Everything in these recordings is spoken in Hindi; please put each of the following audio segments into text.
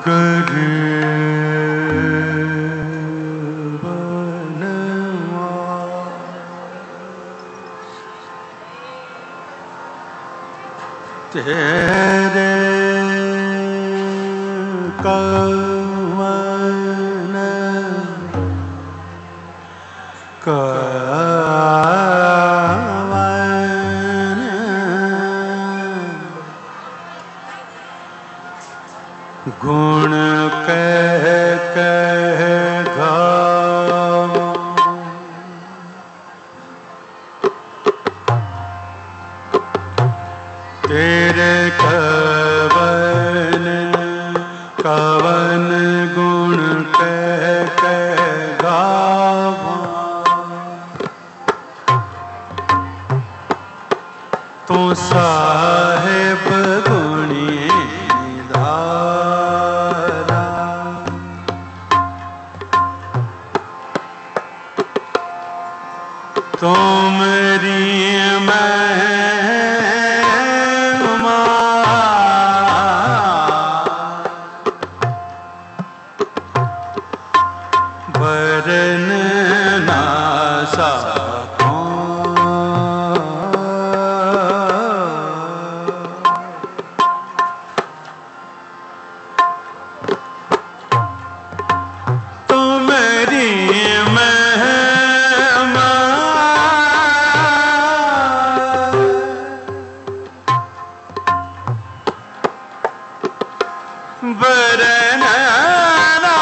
तेरे कवन कवन गुण कह कह गाऊं। तेरे कवन कवन गुण कह कह गावां। तू साहिब गुणी धारा, तू मेरी महिमा वरन ना सकूं। तू मेरी महिमा वरन ना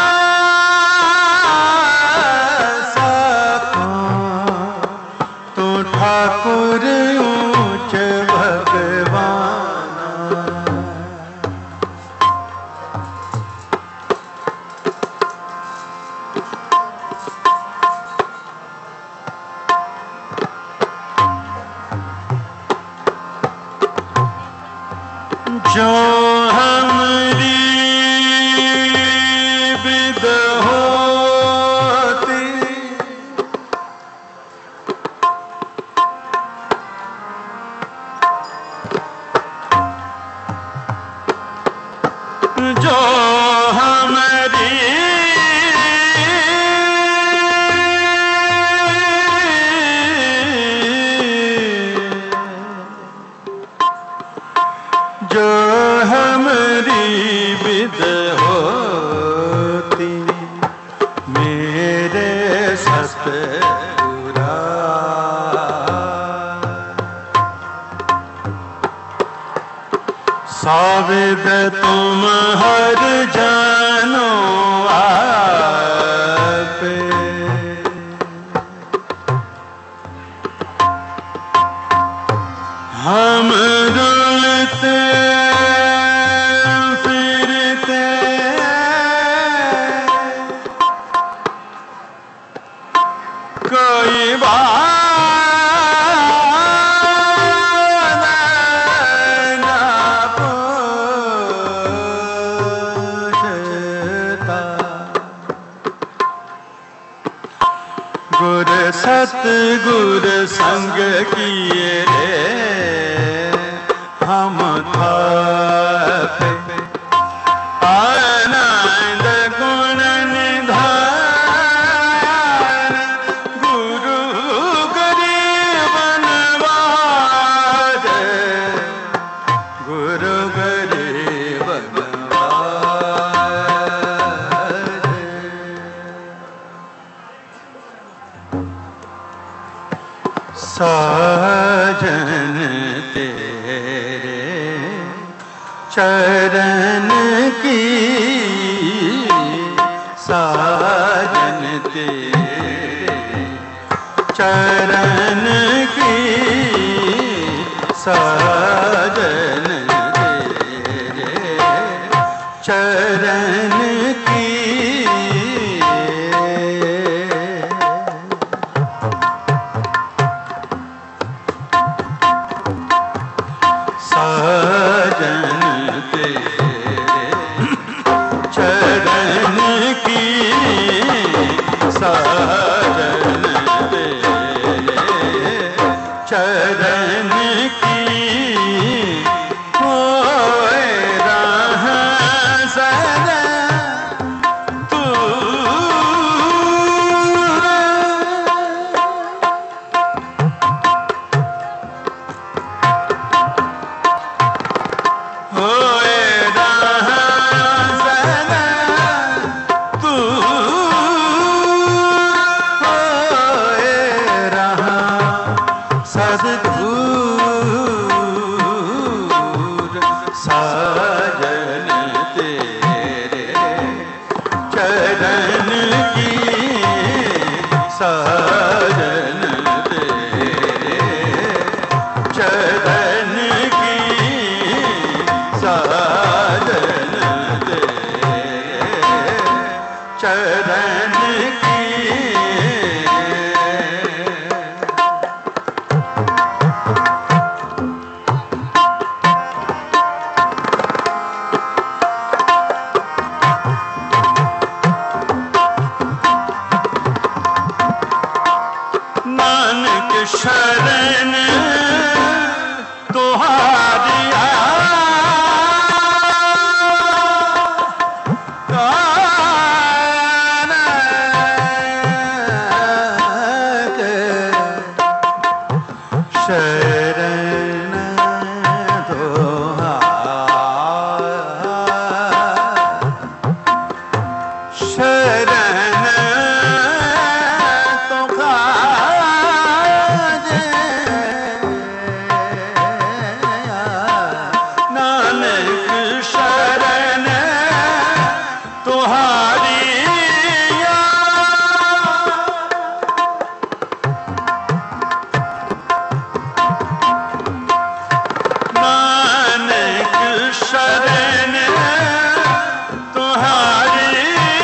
सकूं। तू ठाकुर ऊंच भगवान, जो हमरी विद होती, जो हमरी जो हमरी विद होती, मेरे सतगुरा साविद तुम हर जानो आपे। हम रुलते फिरते कोई बात ना पूछता। गुर सतगुर संग किए रे हम थापे। आनंद गुण निधान, गुरु गरीब नवाज, गुरु गरीब नवाज। साजन तेरे चरण की, साजन तेरे चरण की, साजन तेरे चरण की। साजन तेरे चरण की, साजन तेरे चरण की। होए राह से तुहारिया शरण शरण तुहारे नानक शरण तुहारी नानक शरण तुहारी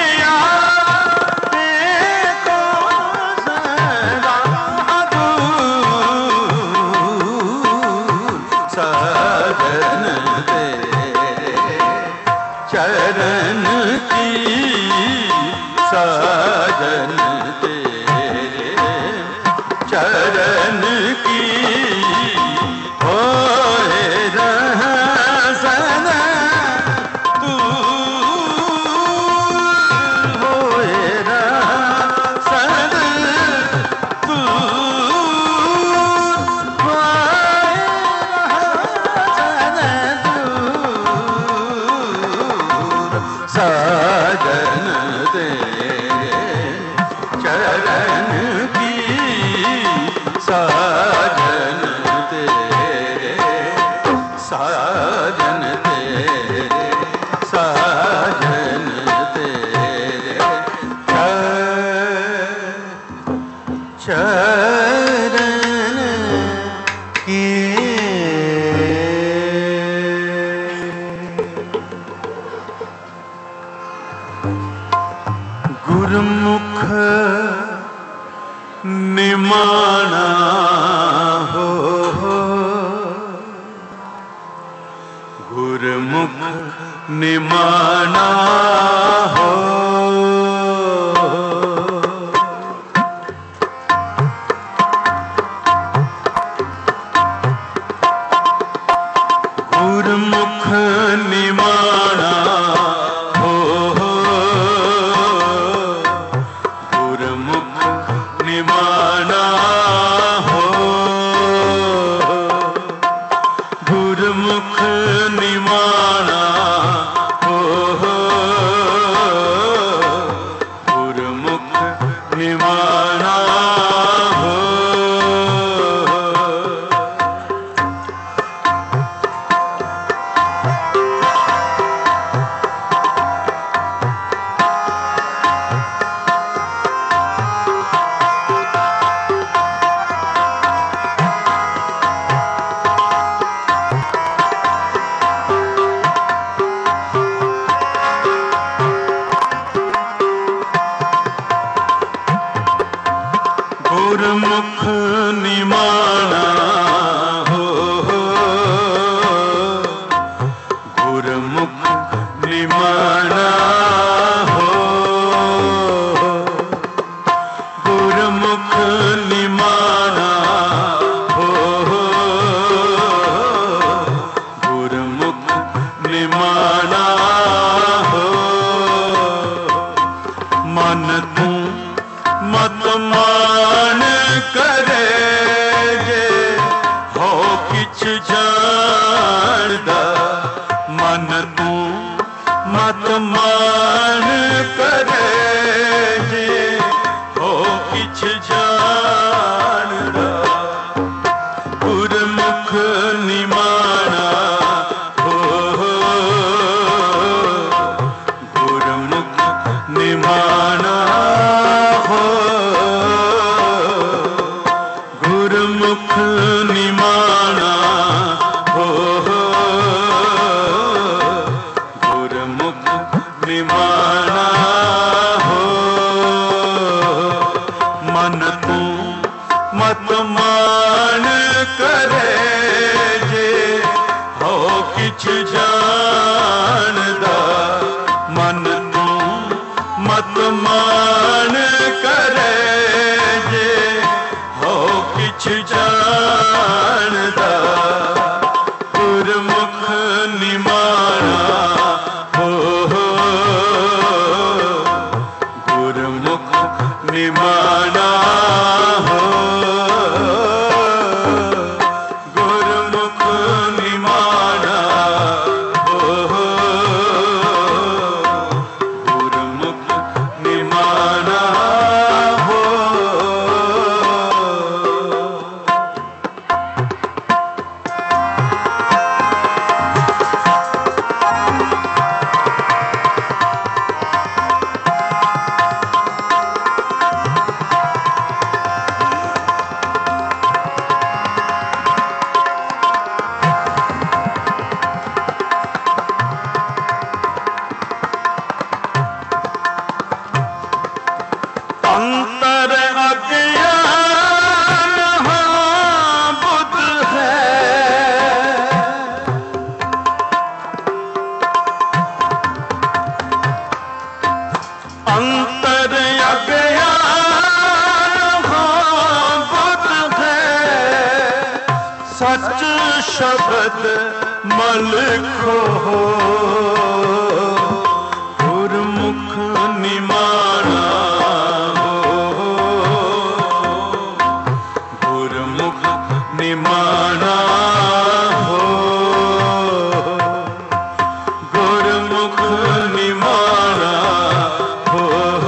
साजन तेरे चरण की साजन तेरे चरण की होए रहसन तू होए रहसन तू साजन तेरे चरण की साजन तेरे साजन तेरे साजन तेरे चरण की गुरुमुख निमाना हो गुरुमुख निमाना हो गुरुमुख निमाना निमाना हो गुरुमुख निमाना हो गुरुमुख निमाना हो गुरुमुख निमाना हो गुरुमुख निमाना हो गुरुमुख निमाना हो गुरुमुख निमाना हो मन तू मत मान करे जे हो किछ जानदा मन तू मत मान करे जे हो किछ जानदा गुरुमुख निमाना हो गुरुमुख निमाना हो गुरुमुख निमाना हो गुरुमुख निमाना हो मन तू मत मान करे जे हो किछ जानदा मन तू मत मान करे जे हो किछ जानदा गुरमुख निमाना हो, गुरमुख निमाना हो। अंतर अज्ञान हाँ बुध है, अंतर अज्ञान हाँ बुध है, सच शब्द मलखो गुरमुख निमाना निमाना हो, गुरमुख निमाना हो,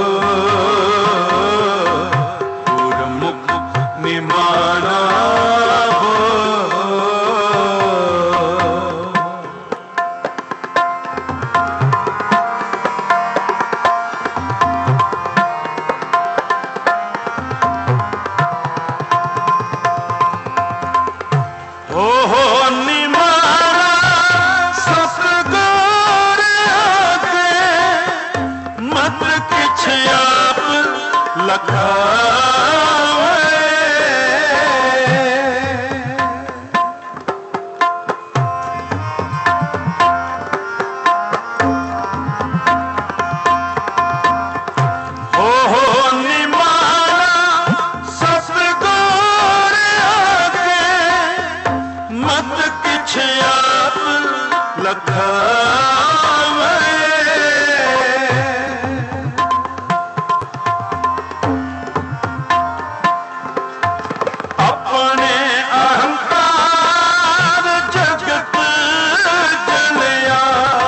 गुरमुख निमाना हो। हो निमाना सतगुर आगे, मत किछ आप लखावे। हो निमाना सतगुर आगे, मत किछ आप लखावे। अपने अहंकार जगत जलिया,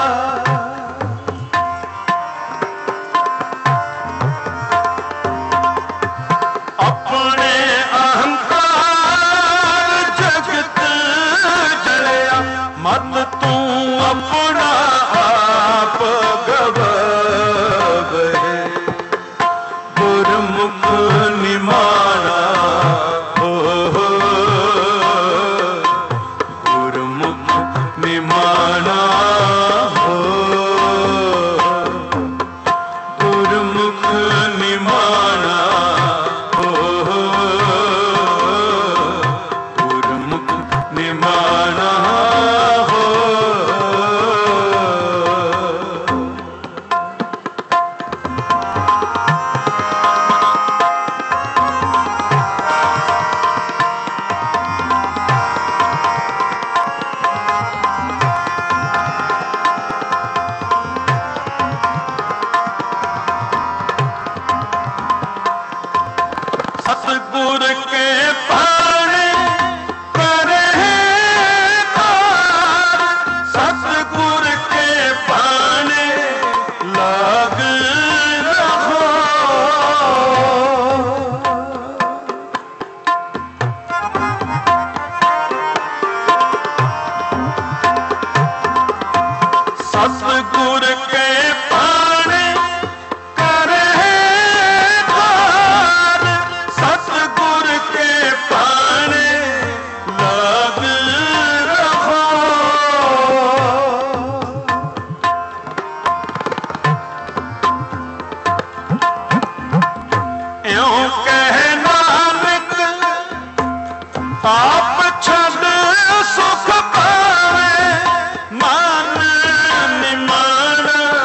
अपने अहंकार जगत जलिया, मत तू अपना आप गवावे। गुरमुख निमाना हो, गुरमुख निमाना हो, गुरमुख निमाना हो, गुरमुख निमाना हो। सतगुर के पानी करे पार, सतगुर के पानी लाग रहो। सतगुर के पानी करे पार, सतगुर के पानी लाग रहो। यूं कह नानक आप छद सुख पावे, मान निमाना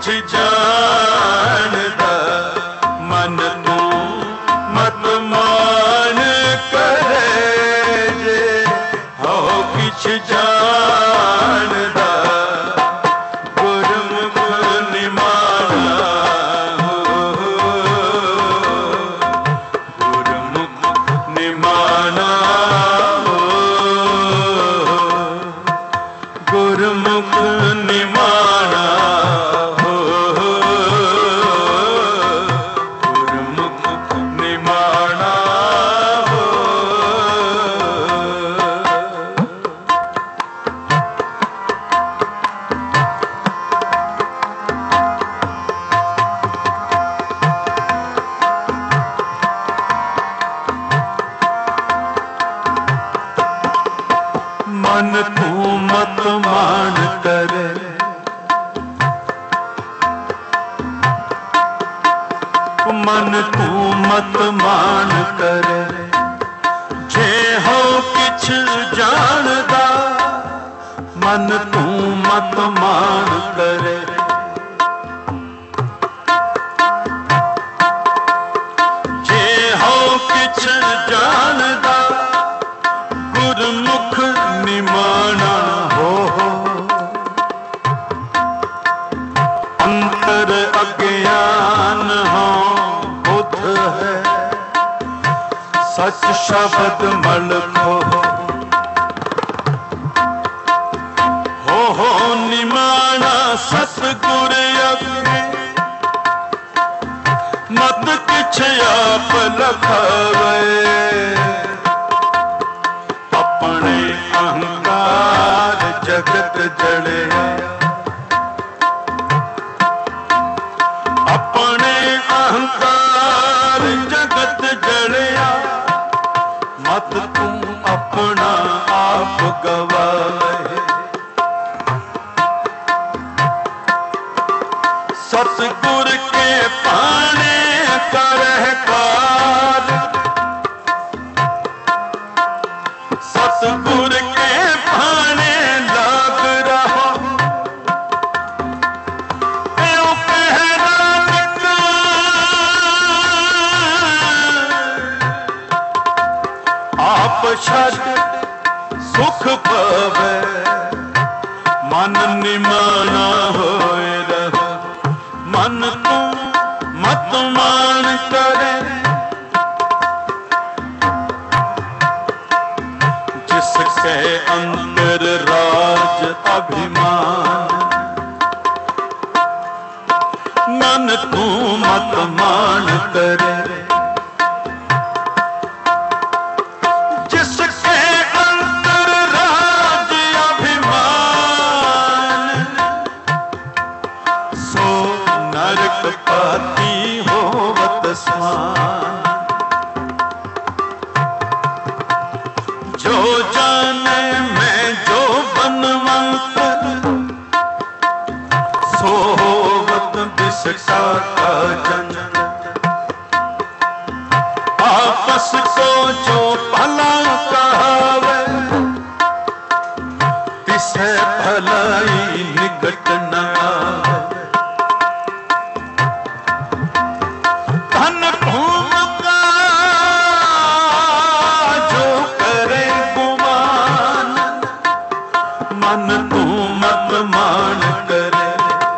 जानदा मन तू मत मान करे जे हो किछ जानदा गुरमुख निमाना गुरमुख निमाना गुरमुख निमाना मन तू मत मान करे मन तू मत मान करे जे हो किछ जानदा मन तू मत मान करे जे हो किछ जानदा गुरमुख निमाना हो अंतर अज्ञान हो बुध है सच शब्द मल हो निमाना सतगुर अगे मत किछ आप लखावे अपने अहंकार जगत जड़े अपने अहंकार जगत जड़िया मत तू अपना आप गवाए सतगुर के पाने करहकार सतगुर के पाने लाग रहा यो कहना आप छद सुख पावे मन निमाना होए रहा मन तू मत मान करे जिसके अंदर राज अभिमान मन तू मत मान करे जिसके अंदर राज अभिमान सो नरक पाती होवत स्मान जो जाने मैं जो बनवंत सोवत बिसका का जन आपस को जो भला कहावे तिसे भलाई निकट न आवे धन भूम का जो करे गुमान मन तू मत मान करे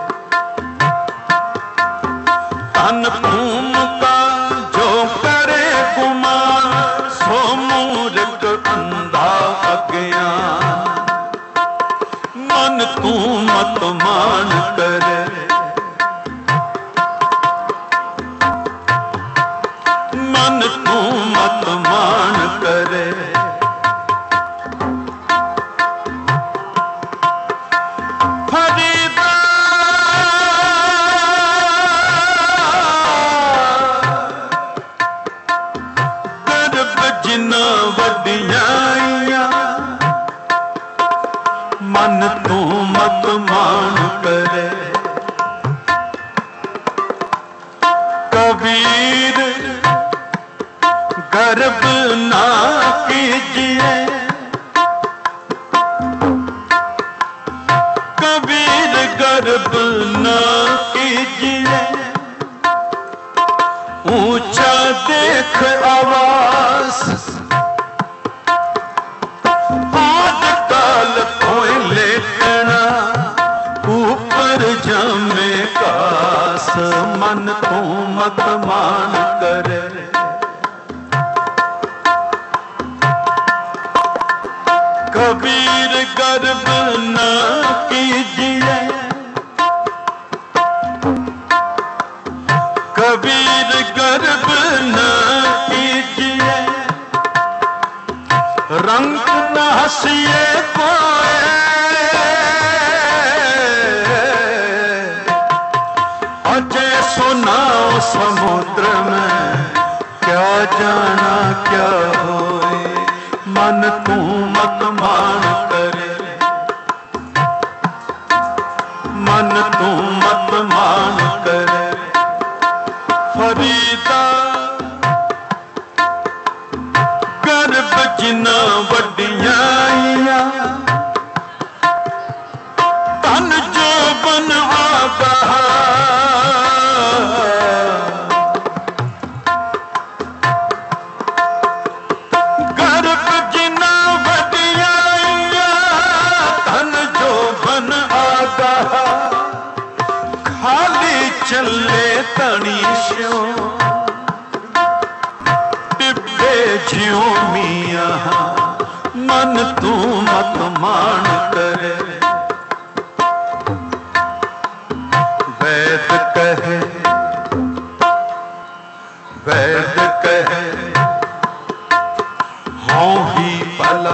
धन भूम का जो करे गुमान सो मूर्ख अंधा अज्ञान मन तू मत मान करे मन तू मत मान करे फरीदा गर्भ जिना वडियाइया मन तू मत मान करे गर्व न कीजिए, ऊंचा देख आवास, आजकल कोई लेटना ऊपर जमे कास, मन को मत मान करे। कबीर गर्व न कीजिए, कबीर गर्व न कीजिए, रंग न हंसिए कोई, अजय सुनाओ समुद्र में क्या जाना क्या होए, मन तू मत मान करे, मन तू मत मान करे। फरीदा गर्भ जिना वड्डियां, तन जो बन आगा, चले तनी स्यो टिब्बे ज्यों मियां, मन तू मत मान करे। वैद कहे, वैद कहे हों ही भला,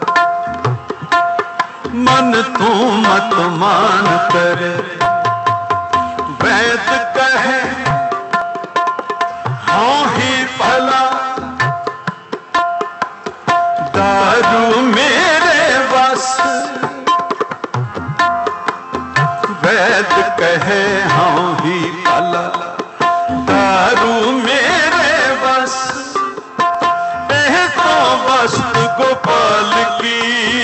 मन तू मत मान करे। वैद कहे हों ही भला, दारू मेरे बस, वैद कहे हों ही भला, दारू मेरे बस, यह तो वस्तु गोपाल की,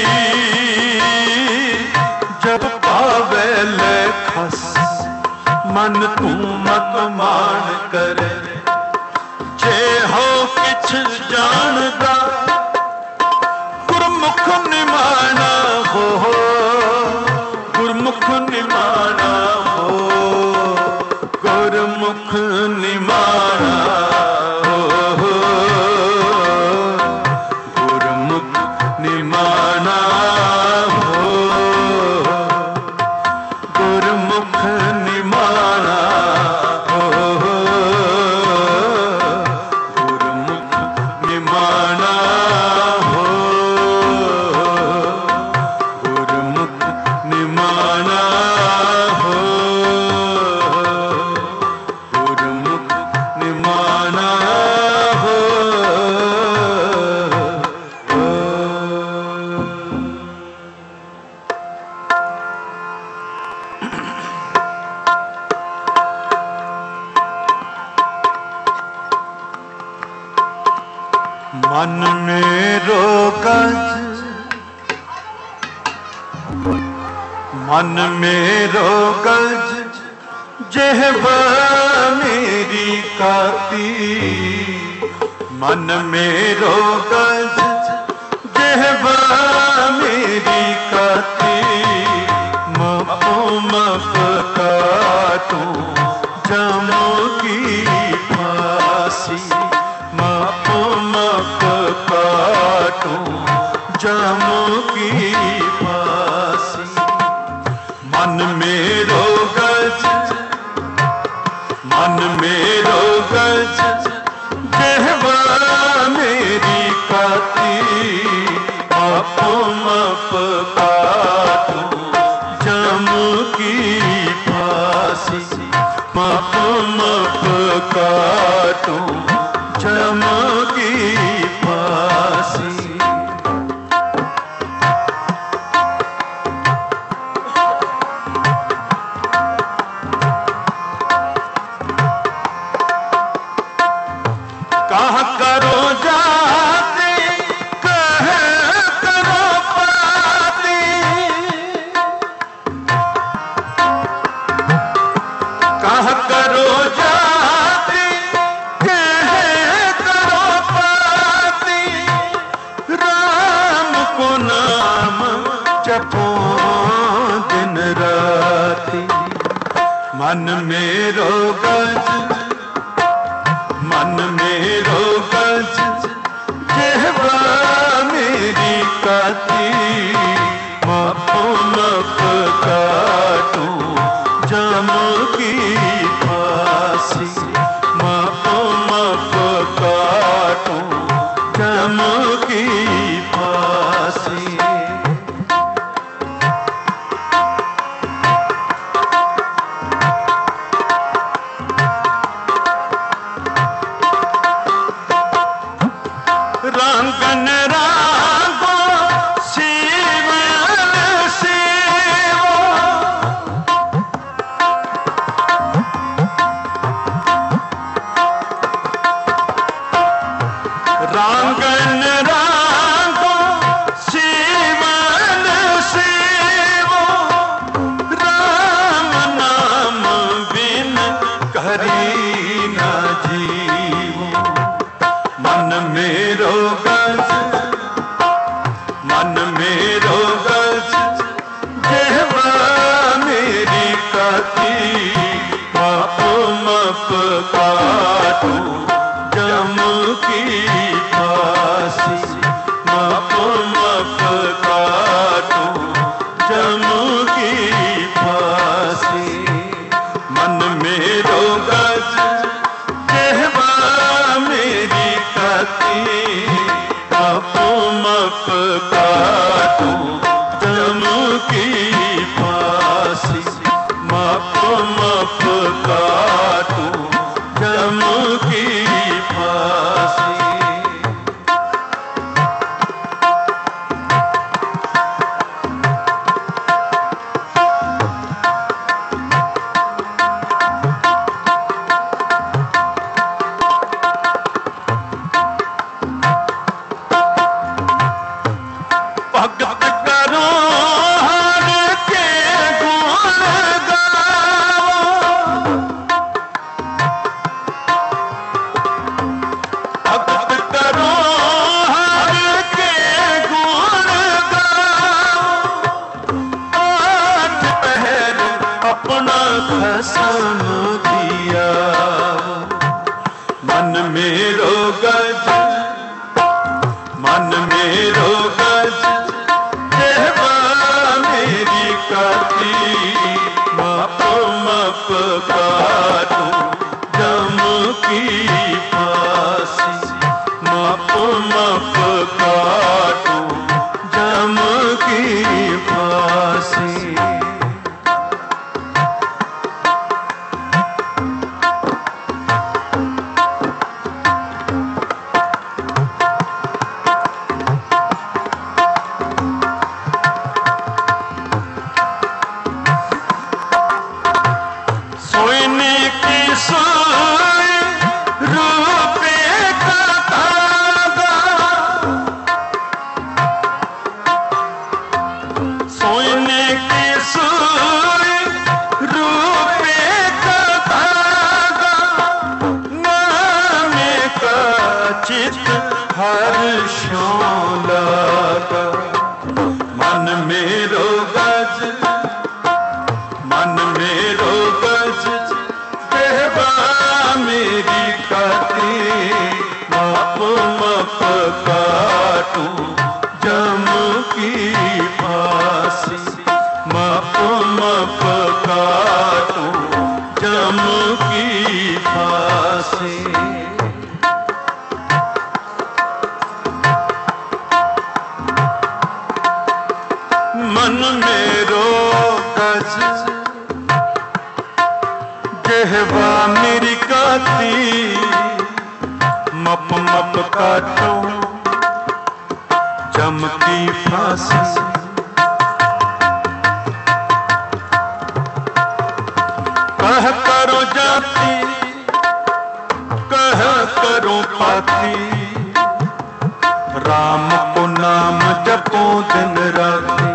जब पावे ले खस, मन तू मत मान करे। जे हो किछ जानदा गुरमुख निमाना हो, गुरमुख निमाना हो, गुरमुख निमाना हो, गुरमुख निमाना हो, गुरमुख निमाना हो, गुरमुख निमाना हो, गुरमुख निमाना हो, गुरमुख निमाना हो। मन मेरो गज, मन मेरो गज, जेहवा मेरी काती, मन मेरो गज, जेहवा मेरी काती, मपो मप काटूं जमो की फांसी, मपो मप काटूं जमो की फांसी। मन मेरो गज, मन मेरो गज, जेहवा मेरी काती, मपो मप काटूं जमो की फांसी, मपो मप काटूं जमो की फांसी। कह करो जाते, कह करो पाती, मन मेरो गज, मन मेरो गज, जेहवा मेरी काती, मप मप काटूं जम की फांसी, मप मप काटूं जम की फांसी। रांगन रागो सीवन सेवो, रांगन रागो सीवन सेवो, राम नाम बिन करी न जीवो। मन मेरो गज, मन मेरो गज, जेहवा मेरी काती, मप मप काटूं जम की फांसी, मप मप काटूं जम की फांसी। मन मेरो गज, जेहवा मेरी काती, मप मप काटूं जम की फांसी, मप मप काटूं जम की फांसी। भगत करो हर के गुण गाओ, भगत करो हर के गुण गाओ, आठ पहर अपना खसम दिया। मन मेरो गज, मन मेरो गज, जेहवा मेरी काती, मप मप काटूं जम की फांसी, मप मप काटूं जम की फांसी। सोने की सोई रूपे का धागा, सोने की सोई रूपे का धागा, नामे का चित हर्षों लगा। मन मेरो गज, मन मेरो गज, जेहवा मेरी काती, मप मप काटूं जम की फांसी, मप मप काटूं जम की फांसी। मन मेरो गज, जेहवा मेरी काती, मप मप काटूं जम की फांसी। कह करो जाती, कह करो पाती, राम को नाम जपो दिन राती।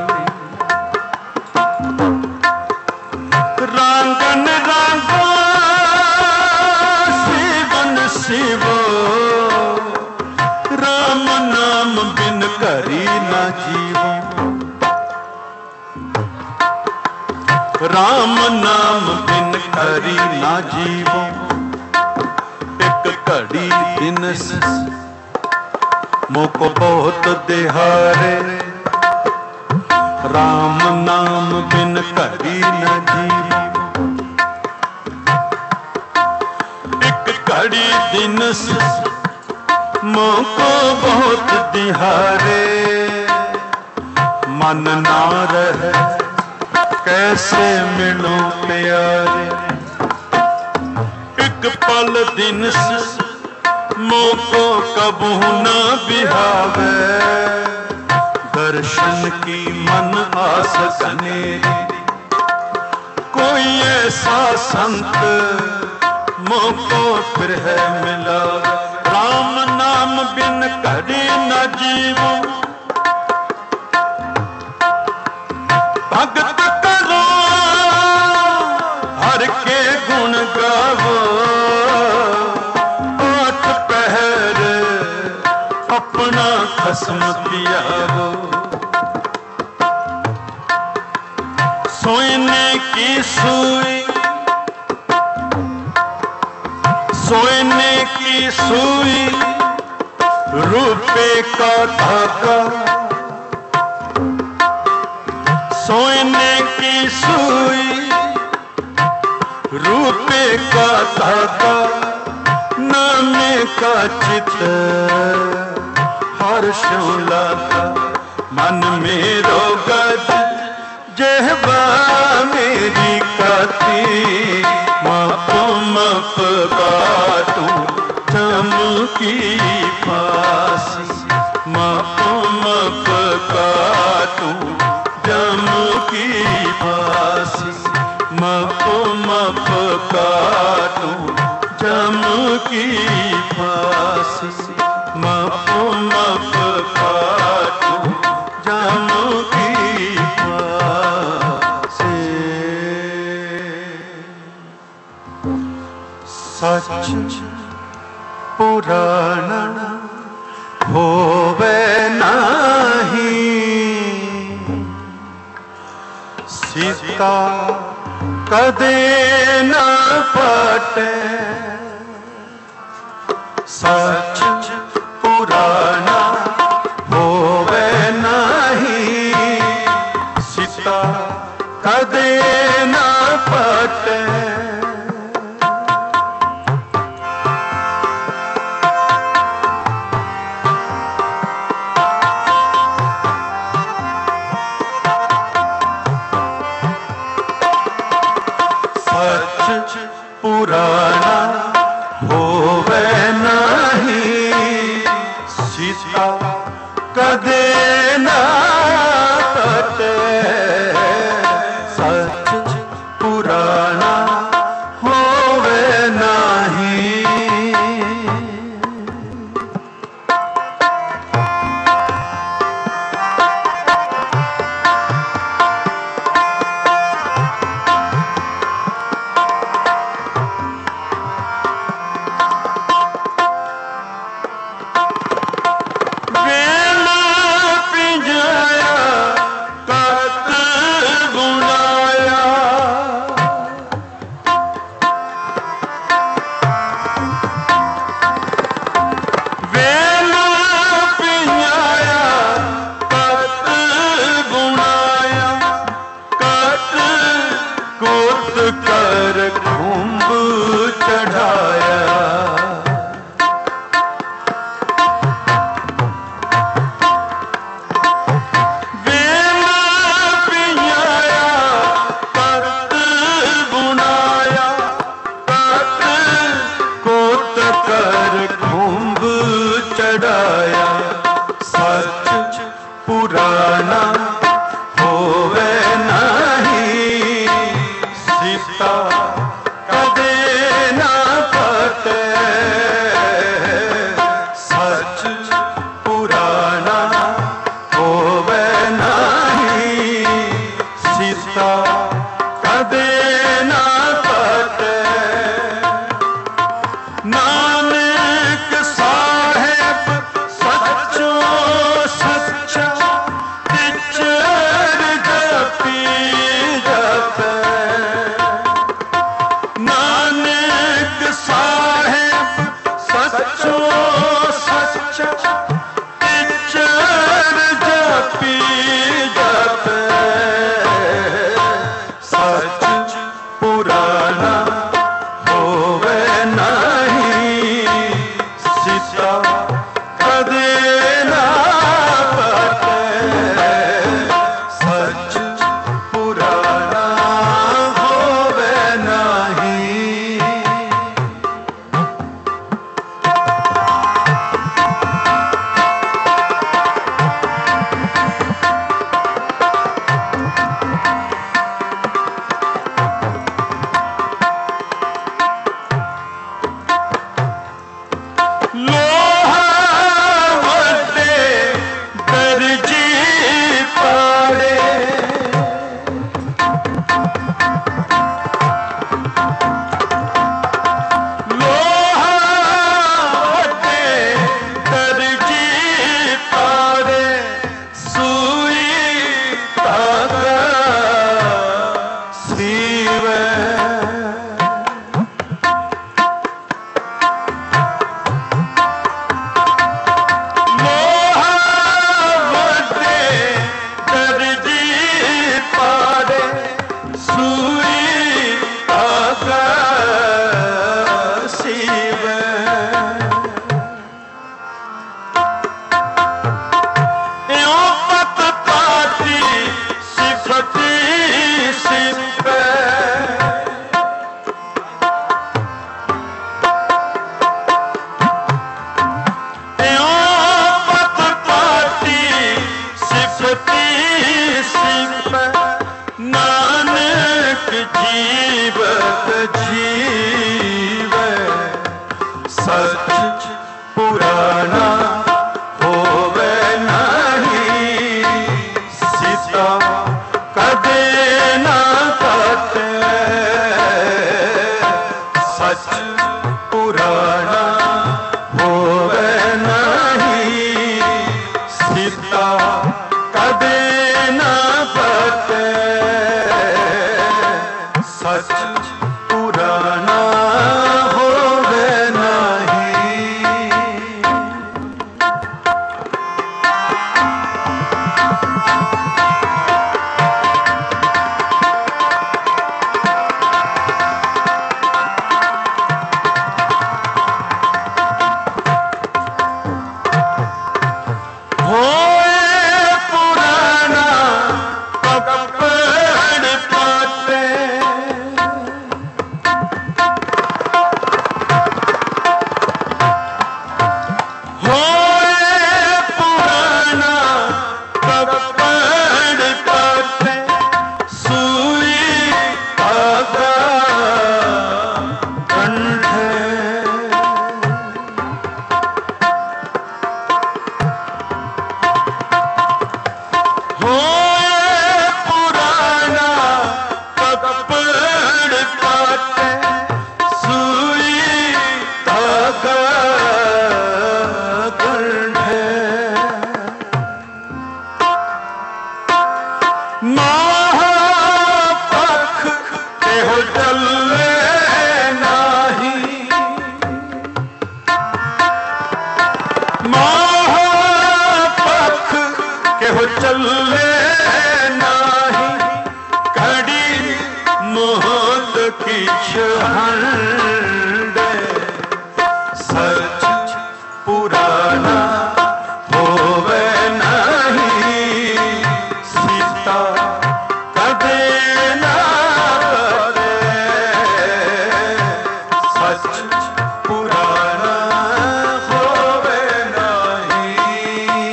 रांगन रागो सीवन शिवो, राम नाम बिन करी न जीवो। राम नाम बिन करी ना जीवो, एक घड़ी दिनस मोको बहुत दिहारे। राम नाम बिन करी ना जीवो, एक घड़ी दिनस मोको बहुत दिहारे। मन ना रहे कैसे मिलो प्यारे, एक पल दिन मोको कबू न बिहावे। दर्शन की मन आस कनेरी, कोई ऐसा संत मोको फिर है मिला। राम नाम बिन करी न जीवो, भगत करो हर के गुण गावो। आठ पहर अपना खसम पियावो, सोने की सुई सोने की सुई रुपए का धागा। सोने की सुई रुपए का धागा, नामे का चित्र हर्षोला का। मन मेरो गज जेहबा मेरी काती, माप माप बातू चमकी फांसी। माप माप बातू चमकी फांसी, माप माप काटू चमकी फांसी। माप माप काटू चमकी फांसी। सच पुराना होवे नाही, सीता कदे न पटे। सच पुराना होवे नहीं, सीता कदे न पटे। पुराना होवे नहीं, सीता कदे न पटे। सच पुराना होवे नहीं। कर खुंब चढ़ाया, वेला पियाया पत बुनाया। पत कोत कर खुंब चढ़ाया, सच पुराना होवे नहीं, सीता कदे न पटे। सच पुराना होवे नहीं, सीता कदे न पटे। नानक साहेब सच्चो सच्चा, तिचर जपी जपे। पुराना होवे नहीं, सीता कदे ना पते, सच पुराना होवे नहीं। सच पुराना होवे नहीं, सीता कदे ना पते, सच पुराना होवे नहीं, सीता कदे ना पते, सच पुराना चले नाही घड़ी मोहत की छहंडे, सच पुराना होवे नहीं, सीता कदे ना पते, सच पुराना होवे नहीं।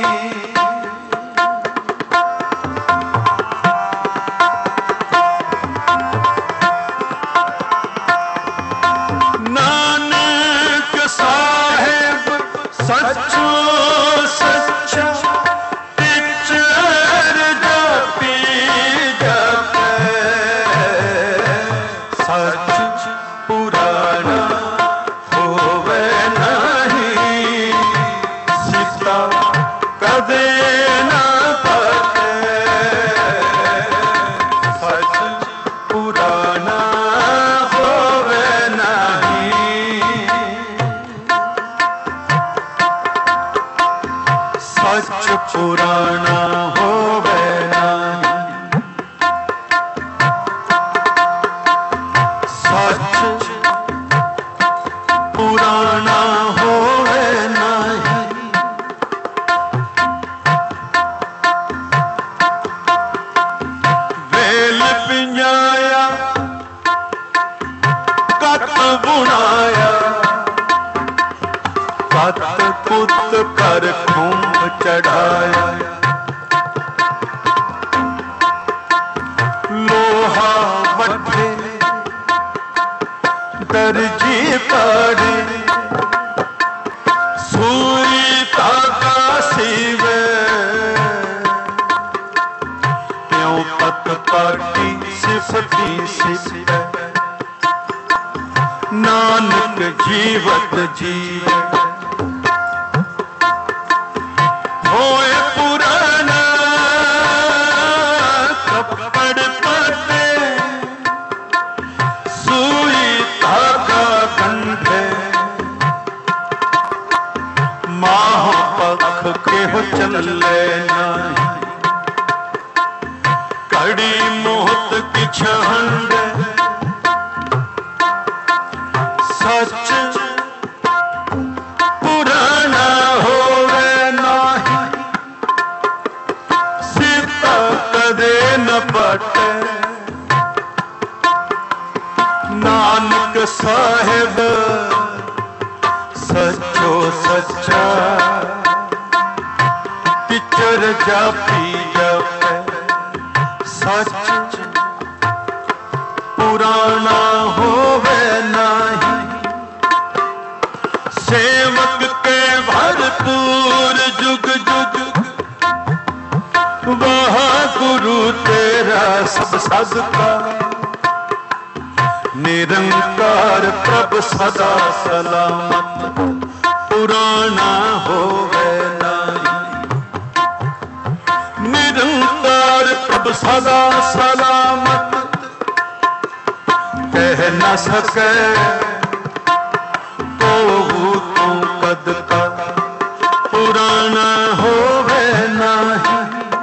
सच्चो सच्चा टिचर जपी जपे, सच पुराना होवे नहीं, सीता कदे ना पते, सच पुराना होवे नहीं, सच पुराना होवे नहीं। बुनाया, कत कुत कर खुंभ चढ़ाया। लोहा मठे दर्जी पड़े, सूई धागा सीवे, त्यों पत पाटी सिफती सिफे। नानक जीवत जीवे, होए पुराना कपड़ पते, सुई धागा कंठे। माह पख केहो चले नहीं, कड़ी मोहत किछ हंडे। सच पुराना होवे नाही, सीता कदे न पटे। नानक साहिब सचो सच्चा, तिचर जापी जपे। सच पुराना होवे नाही, सेवक के भरपूर जुग जुग। वह गुरु तेरा सब सदका, निरंकार प्रभ सदा सलामत। पुराना होवे नाही, निरंकार प्रभ सदा सलामत। कह न सके तो तू कद का, पुराना होवे नाही।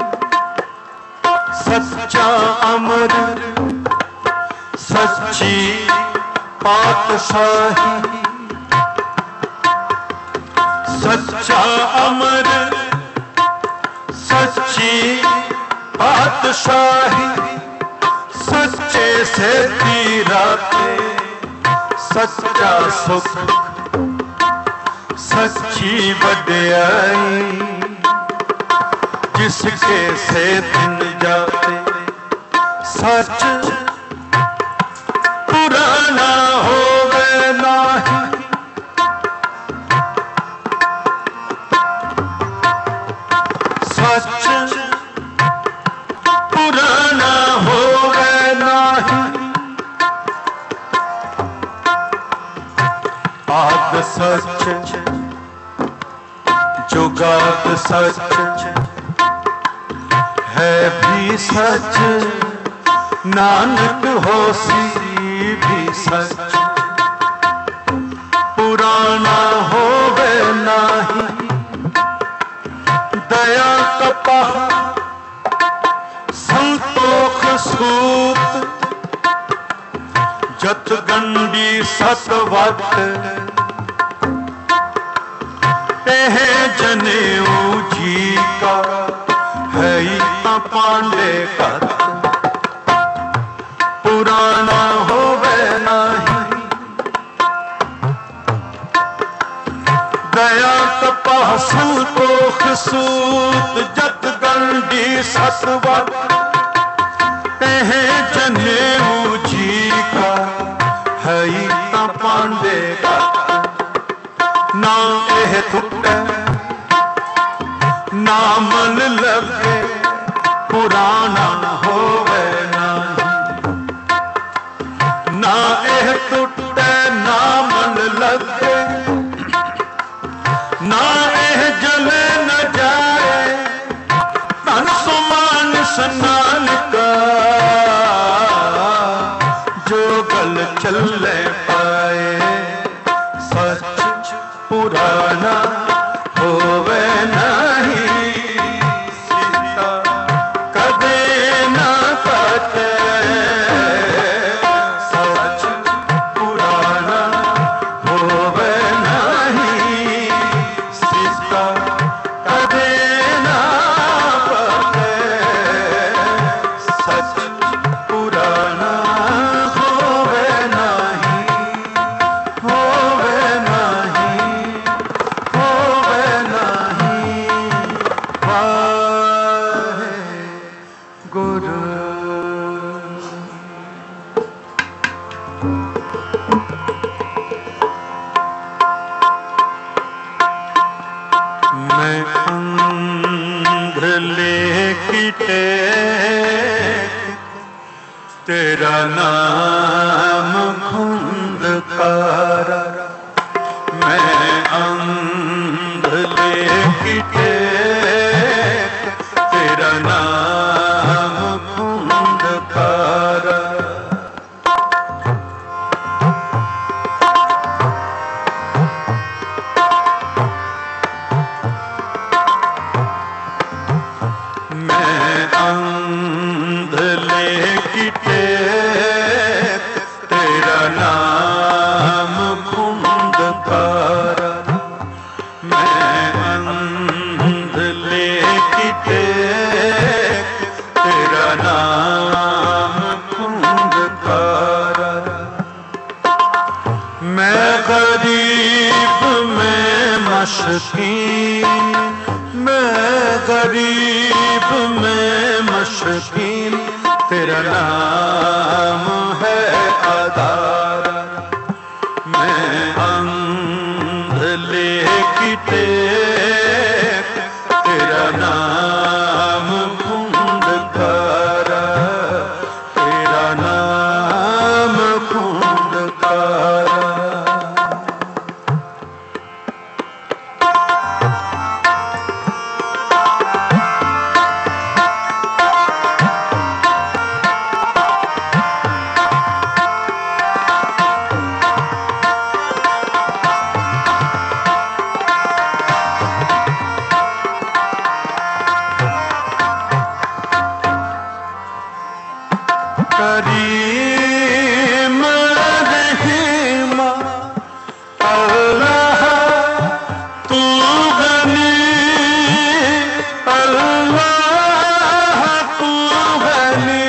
सच्चा अमर सच्ची पातशाही, सच्चा अमर सच्ची पातशाही। सच्चे से तीराते सच्चा सुख, सच्ची वड्याई। जिसके से दिन जाते सच पुराना होवे नाही। सच पुराना होवे नाही। आद सच जुगाद सच, है भी सच। नानक होसी भी सच, पुराना होवे नाही। दया कपह संतोख सूत, जत गंडी सतवत। एह जनेऊ जी का, है पांडे का। पुराना होवे नाही, दया कपह संतोख सूत। जत गंडी सतवत, एह जनेऊ जी का, है पांडे का। ना एह टूटे ना मन लगे, पुराना होवे नाही। ना एह टूटे ना मन लगे, ना एह जले न जाए। तन सुमान स्नान का, जो गल चले पाए। सच पुराना होवे नहीं, सीता कदे न पटे। सच पुराना होवे नहीं, सीता कदे न पटे। सच पुराना होवे नहीं। मैं अंधले की टेक तेरा नाम खुंदकारा, मैं अंधले की टेक तेरा नाम खुंदकारा। मैं अंधले की टेक तेरा नाम खुंदकारा, मैं अंधले की टेक तेरा नाम खुंदकारा। मैं गरीब में मशकीन, मैं गरीब में मशकीन तेरा नाम है आधारा। मैं अंधले की टेक तेरा नाम खुंदकारा, तेरा नाम खुंदकारा। करीम रहीम अल्लाह तू गनी, अल्लाह तू गनी।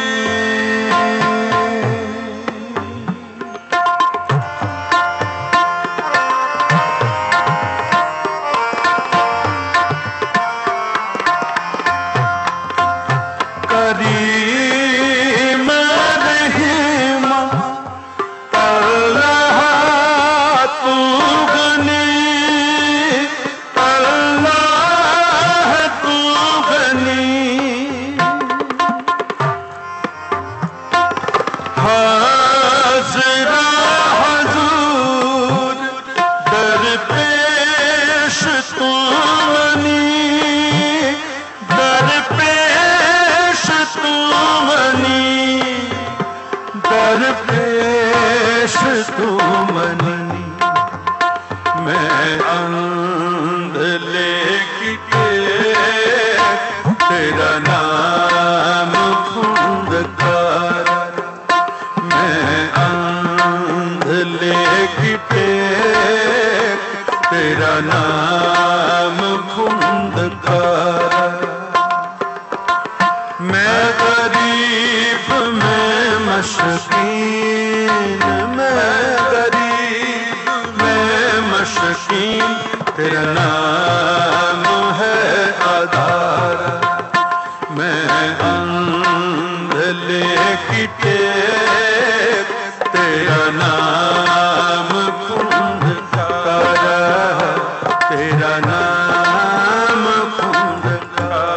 करीम रहीम अल्लाह तू गनी, अल्लाह तू गनी। हाज़िरा हुज़ूर दरपेश तू गनी, दरपेश तू गनी, दरपेश तू गनी। मैं अंधले की टेक तेरा नाम खुंदकारा, मैं अंधले की टेक तेरा नाम खुंदकारा। मैं गरीब में मशकीन, मैं गरीब में मशकीन तेरा नाम है आधारा। मैं अंधले की टेक तेरा नाम खुंदकारा, तेरा नाम खुंदकारा।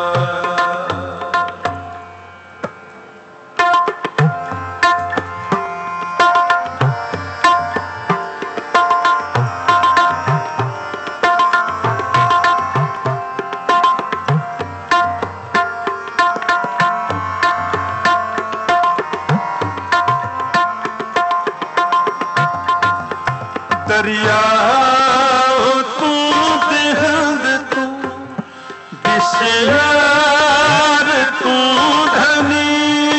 दरिया तू दिहंद तू बिस्यार तू धनी,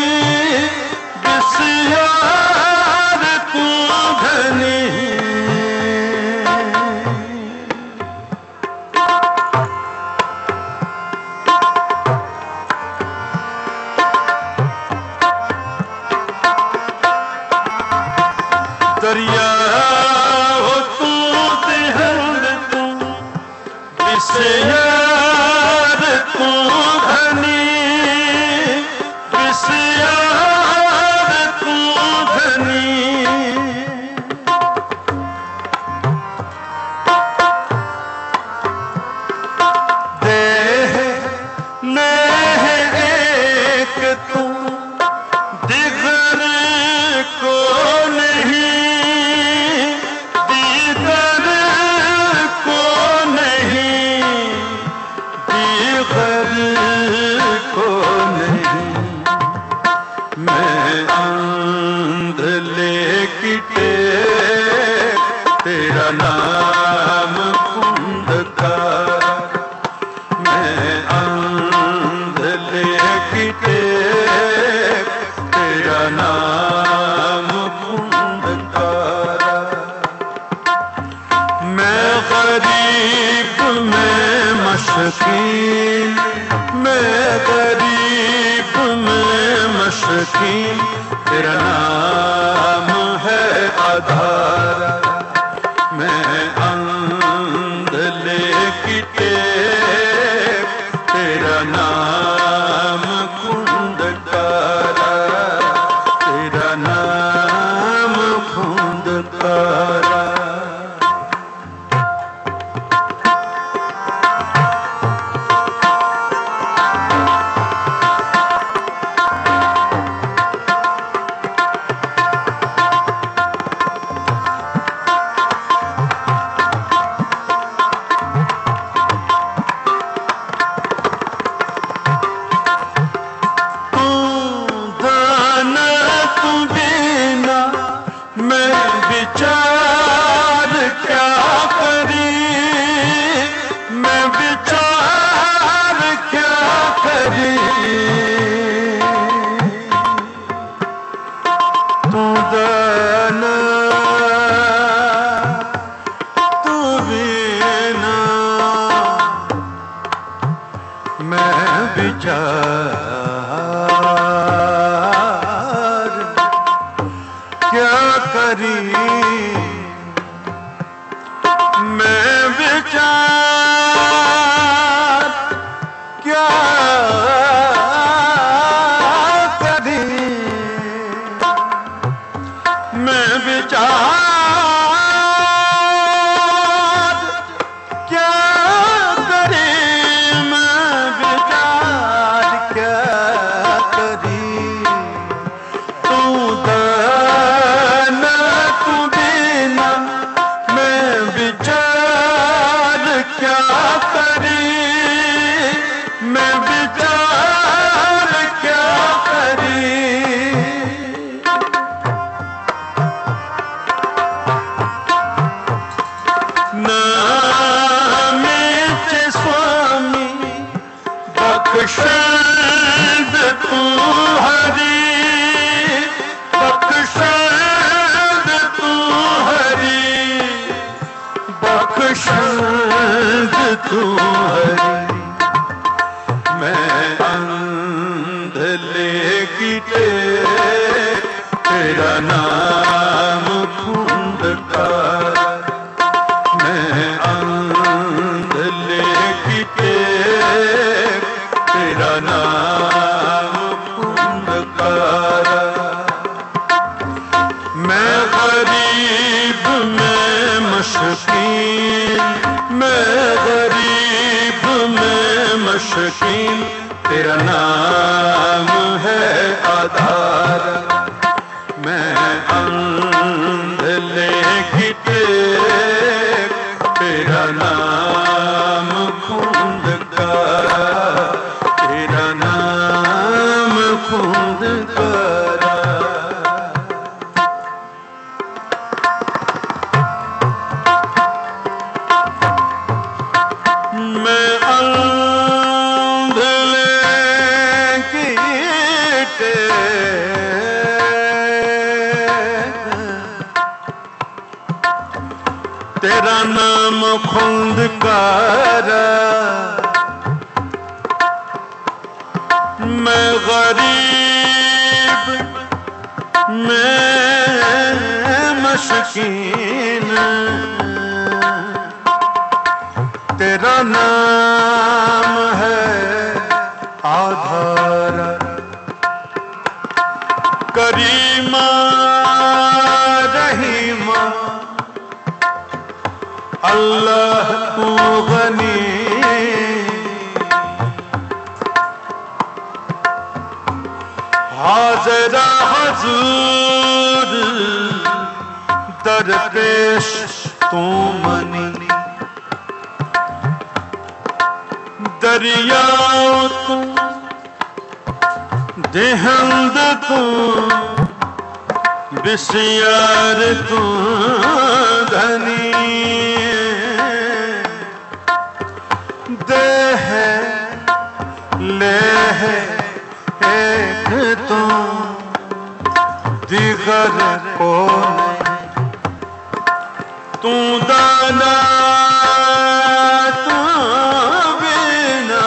बिस्यार तू धनी। दरिया तू दिहंद तू बिस्यार तू धनी, बिस्यार तू धनी। की टेक तेरा नाम खुंदकार, मैं अंधले की टेक तेरा नाम खुंदकार, मैं गरीब में मशकीन, मैं गरीब में मशकीन तेरा नाम है आधार, मैं अंधले की टेक तेरा नाम खुंदकार, तेरा नाम खुंदकार। विचार क्या करी, मैं विचार क्या करी, तू दाना तू बिना मैं विचार क्या करी, मैं विचार क्या करी, मैं विचार क्या करी, मैं विचार क्या करी, तू दाना तू बिना मैं विचार क्या करी, मैं विचार क्या करी, नामे से स्वामी बख्शद तू हरी, बख्शद तू हरी, बख्शद तू हरी, मैं अंधले की टेक तेरा नाम खुंदकार, मैं अंधले की टेक तेरा नाम खुंदकार, मैं गरीब में मशकीन, मैं गरीब में मशकीन तेरा नाम है आधार, मैं अंधले की टेक तेरा नाम खुंदकार, तेरा नाम खुंदकार। मैं अंधले की तेरा नाम खुंदकार, मैं गरीब मैं मशकीन तेरा नाम है आधार, करीमा रहीमा अल्लाह तू गनी, हाज़रा हुज़ूर दरपेश तू मनी, दरिया तू देहंद तू बिसियार तू धनी दे है ले है एक तू दिगर को तू दाना तू बिना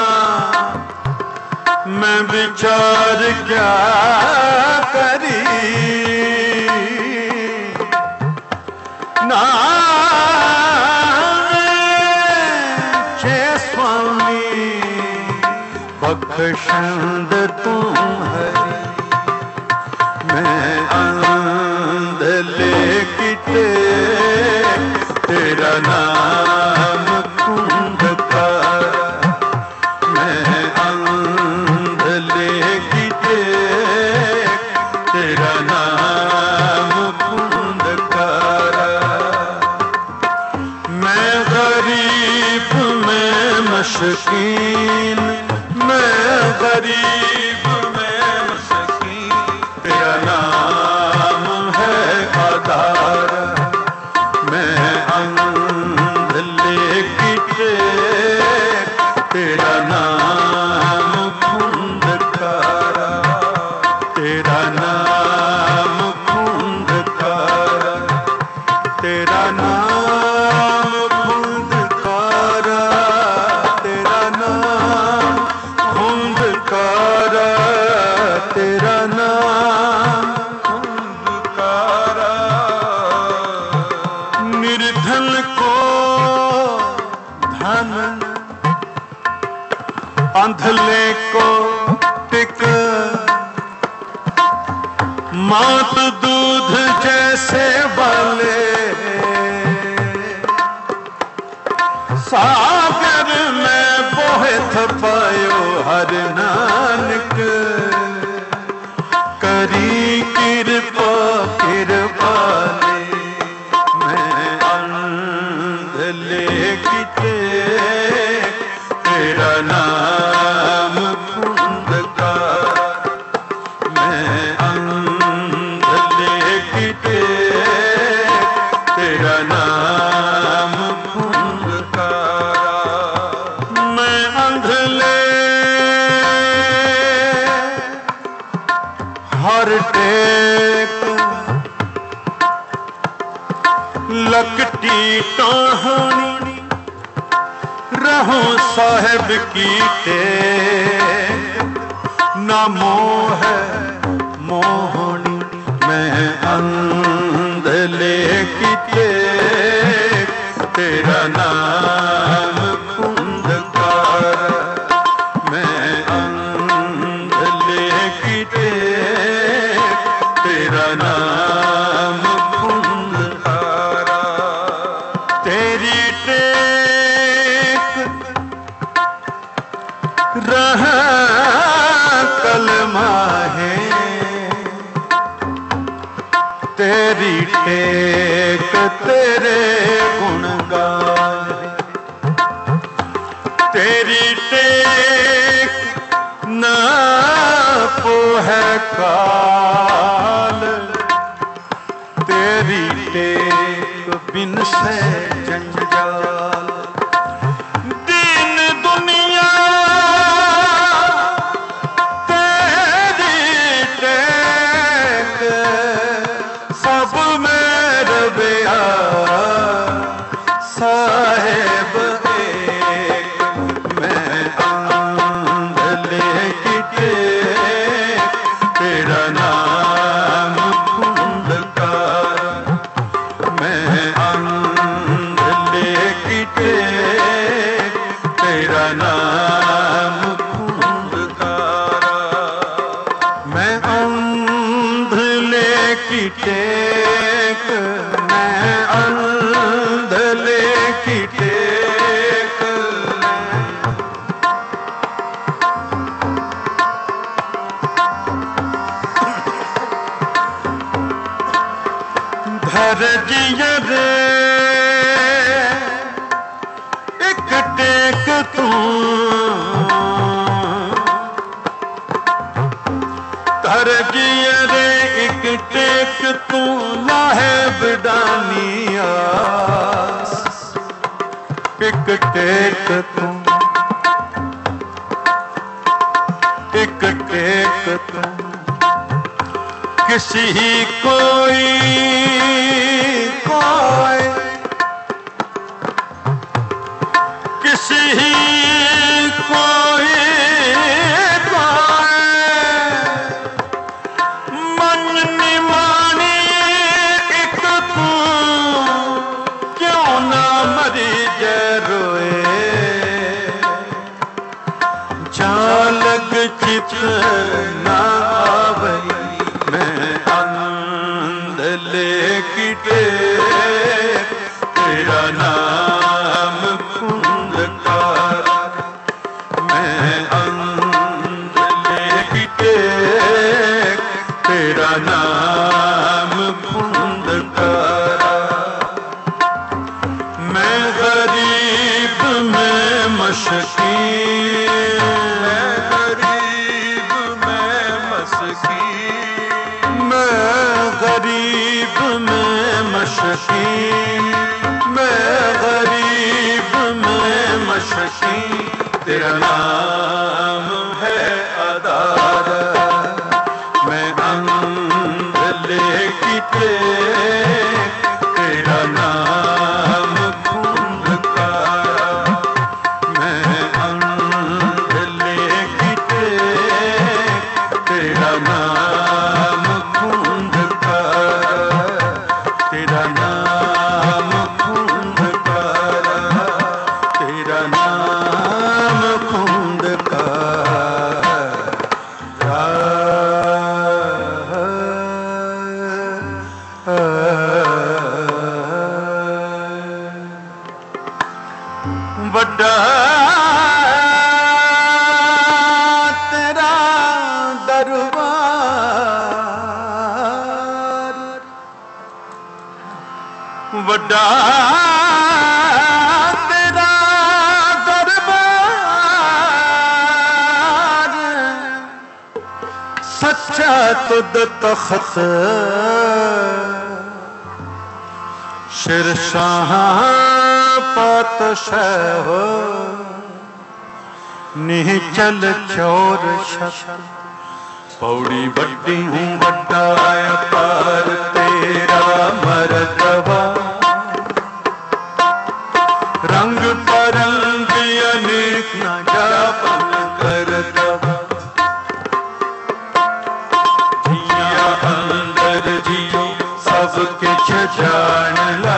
मैं विचार क्या करी स्वामी बख्शंद तुम हरि मैं अंध लेकिते तेरा नाम कुंभकार मैं अंध लेकिते तेरा नाम कुंभकार मैं गरीब में मशकीन मैं गरीब में मशकीन तेरा नाम है आधार मैं अंध लेकिते तेरा नाम कुंभकारा तेरा नाम कुंभकारा तेरा नाम कुंभकारा तेरा नाम कुंभकारा तेरा नाम कुंभकारा निर्धन को धन अंधले को टिक मात दूध जैसे बाले सागर में बोहे थपायो हर नानक करी कृपा कृपाले मैं अंध लेकिते तेरा नाम कुंभकार मैं अंध लेकिते तेरा नाम कुंभकार मैं अंध ले हर टेक लकटी टहनी रहूं साहेब की टेक न मोह मोहनी मैं अंध लेकिते तेरा नाम कुंभकार मैं अंध लेकिते तेरा नाम कुंभकार तेरी टेक रह कलमा है तेरी टेक तेरे गुण गाए तेरी टेक न पोह काल तेरी टेक बिन से जंजाल दीन दुनिया तेरी टेक सब में रबिया साहेब एक मैं अंध लेकिते तेरा नाम कुंभकार मैं अंध लेकिते तेरा नाम कुंभकार मैं अंध लेकिते मैं अंध लेकिते धरजिया रे एक टेक तू धरजिया रे एक टेक एक तू लाहे बिडानी आस, एक टेक तू, एक टेक तू, किसी कोई कोई किसी कोई मन निमानी एक तू, क्यों ना मरी जै रोए, चालक चित ना आवई, मैं अंध लेकी टेक, तेरा नाम कुंदकार, मैं अंध लेकी टेक, तेरा नाम कुंदकार। मैं गरीब में मशकीन, मैं गरीब में मस्कीन, मैं गरीब में मशकीन, मैं गरीब में मशकीन, तेरा नाम है आधार, मैं अंध लेकी टेक, तेरा नाम कुंदकार, मैं अंध लेकी टेक, तेरा नाम कुंदकार, तेरा नाम कुंदकार, तेरा नाम कुंदकार। ਵੱਡਾ ਤੇਰਾ ਦਰਬਾਰ, ਵੱਡਾ ਤੇਰਾ ਦਰਬਾਰ, ਸੱਚਾ ਤੁਧ ਤਖਤ, ਸ਼ਿਰਸ਼ਾਹ पातशाह हो, निचल चोर शक, पौड़ी बड्डी हूँ बड्डा अपार, तेरा मर्तबा रंग परंग अनेक न जापन करता, जिया अंदर जियो सब किछ जान ला,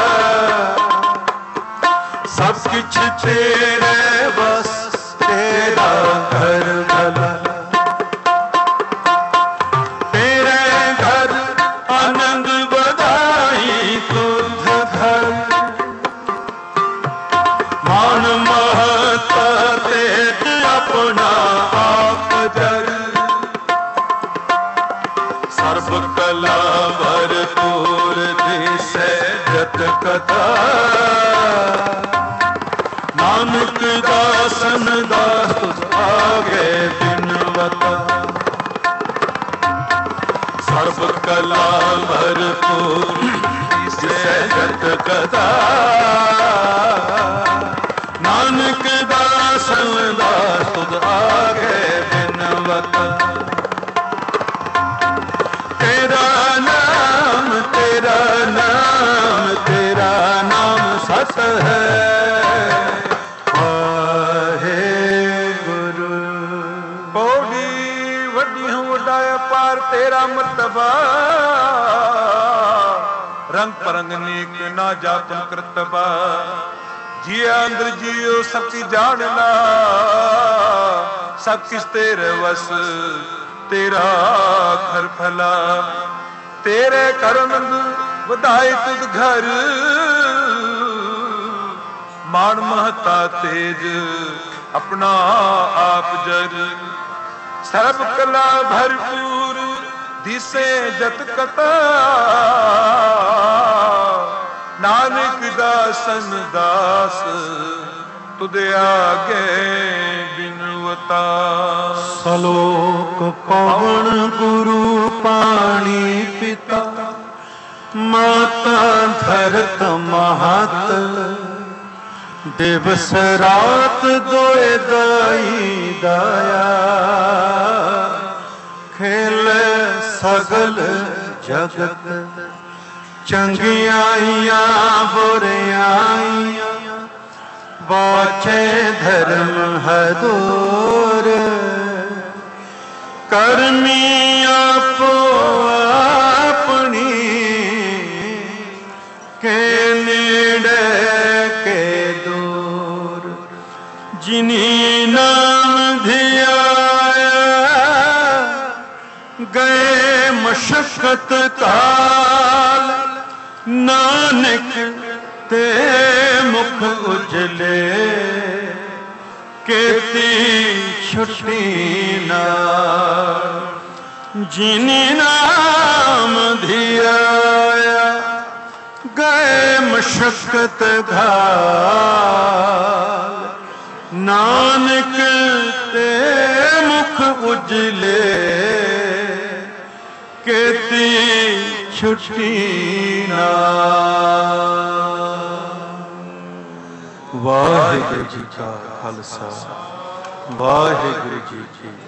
सब किछ तेरे बस, तेरा घर भला, तेरे घर आनंद बधाई तुझ घर, मान महता तेज अपना आप जग, सर्व कला भरपूर दिसे जत कथा, नानक दासन दास आगे बिनवता, सर्व कला भरपूर जगत कथा, नानक दासन दास आगे बिनवता। तेरा नाम तेरा नाम तेरा नाम सत है, तेरा मर्तबा रंग परंग नीक ना जातन करतबा, जिया अंदर जियो सब की जानना, सब किस तेरे वस, तेरा घर भला, तेरे करन ਵਧਾਈ ਤੁਧ ਘਰ ਮਾਣ ਮਹਤਾ ਤੇਜ ਆਪਣਾ ਆਪ ਜਰ ਸਰਬ ਕਲਾ ਭਰਪੂਰ ਦਿਸੇ ਜਤ ਕਤਾ ਨਾਨਕ ਦਾਸਨ ਦਾਸ ਤੁਧ ਆਗੇ ਬਿਨਵਤ ਮਾਤਾ। ਸਲੋਕ ਪਵਨ ਗੁਰੂ ਪਾਣੀ ਪਿਤਾ, ਮਾਤਾ ਧਰਤ ਮਹਤ, ਦਿਵਸ ਰਾਤ ਦੋਇ ਦਾਈ ਦਾਇਆ, ਖੇਲ ਸਗਲ ਜਗਤ, ਚੰਗਿਆਈਆਂ ਬੁਰਿਆਈਆਂ, ਬਾਛੇ ਧਰਮ ਹਦੂਰ, ਕਰਮੀ ਆਪੋ ਆਪਣੀ, ਕੇ ਨੇੜੇ ਕੇ ਦੂਰ, ਜਿਨੀ ਨਾਮ ਧਿਆਇਆ, ਗਏ ਮਸ਼ਕਤ ਕਾਲ, ਨਾਨਕ ਤੇ ਮੁਖ ਉਜਲੇ, ਕੀਤੀ ਛੁੱਟੀ ਨਾਲ, ਜਿਨੀ ਨਾਮ ਧਿਆਇਆ, ਗਏ ਮਸ਼ਕਤ ਘਾਲ, ਨਾਨਕ ਤੇ ਮੁਖ ਉਜਲੇ, ਕੀਤੀ ਛੁੱਟੀ ਨਾਲ। ਵਾਹਿਗੁਰੂ ਜੀ ਕਾ ਖਾਲਸਾ, ਵਾਹਿਗੁਰੂ ਜੀ ਕੀ